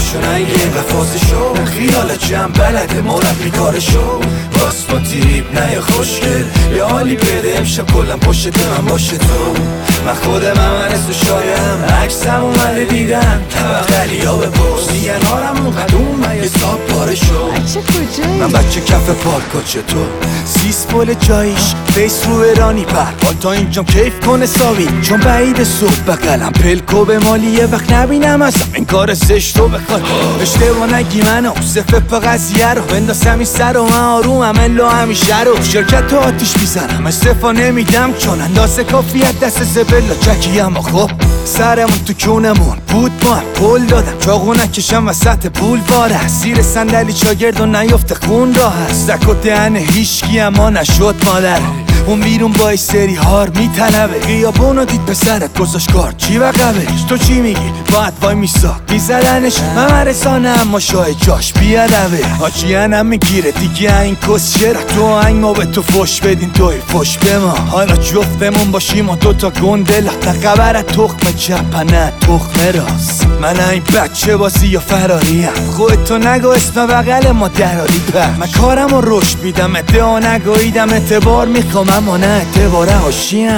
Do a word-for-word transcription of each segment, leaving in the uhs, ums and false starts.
باشو نگه وفازشو خیال جمع بلده مربی کارشو باس با تیب نه یا خوشگل یه حالی بده امشب کلم پشت من باشه تو من خودم امرس و شایم عکسم اومده دیدن طبقلی ها بپرس میگن هارمون قدوم من یه ساب پاره شو بچه کجایی؟ من بچه کف پارکا چطور سیس پول جاییش فیس رو ایرانی پر حال تا اینجام کیف کنه ساوی چون بعید صبح بقلم پلکو به مالی یه وقت نبینم ازم این کار زشتو بخواد اشتباه نگی منو صفه پا قضیه رو بندازم این سر و من آرومم الا همیشه رو شرکت تو آتیش میزنم استفا نمیدم چون اندازه کافیت دست زبلا چکیم و خب سرمون تو کونمون بود ما هم پول دادم چاقو نکشم وسط پول باره زیر صندلی چاگرد و نیفته خون راه هست زک و دهن هیشگی اما نشد مادر اون بیرون با ای سری هار میطلبه غیابونو دید پسرت گذاشت کار چی وقبش تو چی میگی باید وای میساد میزدنش من مرسانه اما شای جاش بیادبه آچیانم میگیره دیگه این کس چرا تو آهنگ ما به تو فش بدین توی فش به ما حالا جفتمون باشیم و دوتا گندلا تقبرت تخم چپنه تخم راست من این بچه بازی یا فراریم خودتو نگو اسم بغل ما دراری پر من کارم رو رشد میدم ادعا نگویدم اعتبار میخوام اما نه اعتباره هاشیم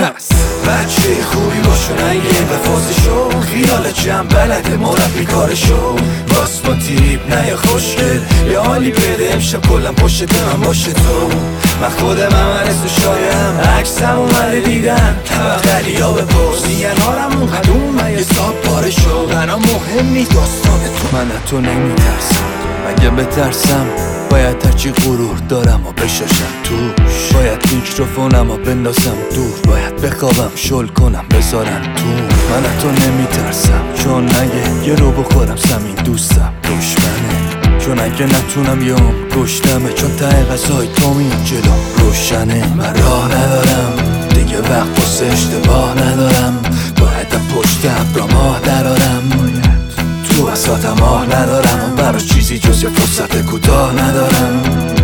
بچه خوبی باشو نگه وفازشو خیال جمع بلده مربی کارشو باس با تیب نه یا خوشگل یه حالی بده امشب کلم پشت من باشه تو من خودم امرس و شایم عکسم اومده دیدن طبقلی ها بپرس میگن هارمون قدوم من یه ساب پاره شو برام مهم نیست داستان تو من تو نمیترسم اگه بترسم باید هرچی غرور دارم و بشاشم توش باید میکروفونم و بندازم دور باید بخوابم شل کنم بذارم تو من تو نمیترسم چون نگه یه رو بخورم سمین دوستم دشمنه چون اگه نتونم یه هم گشتمه چون ته غذای تو میاد جلو روشنه من راه ندارم دیگه وقت واسه اشتباه ندارم باید پشت ابرا ماه درارم تو وسطم آه ندارم برای چیزی جز یه فرصت کوتاه ندارم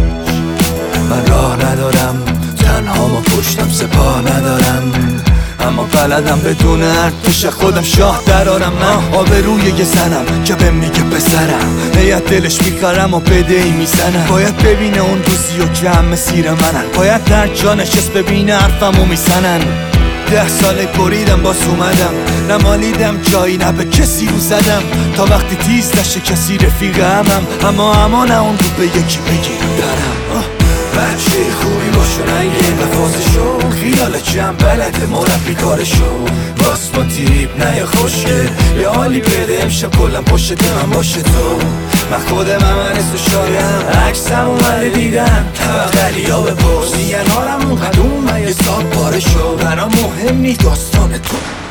من راه ندارم تنها ما پشتم سپاه ندارم اما بلدم بدون حرف پیش خودم شاه درارم من آبروی یه زنم که به میگه پسرم هیت دلش میخرم و بده ای میزنم باید ببینه اون روزی و که همه سیر منن باید در جا نشست ببینه حرفمو میزنن ده ساله بریدم باز اومدم نمالیدم جایی نه به کسی رو زدم تا وقتی تیز نشه کسی رفیق همم اما اما نه اون رو به یکی بگیرم برم بچه خوبی باشو نگه وفازشو خیال جمع بلده مربی کارشو باس با تیب نه یا خوشگل یه حالی بده امشب کلم پشت من باشه تو من خودم امرس و شایم عکسم اومده دیدن طبقلی ها بپرس میگن هارمون قدوم من یه ساب پاره شو برام مهم نیست داستان تو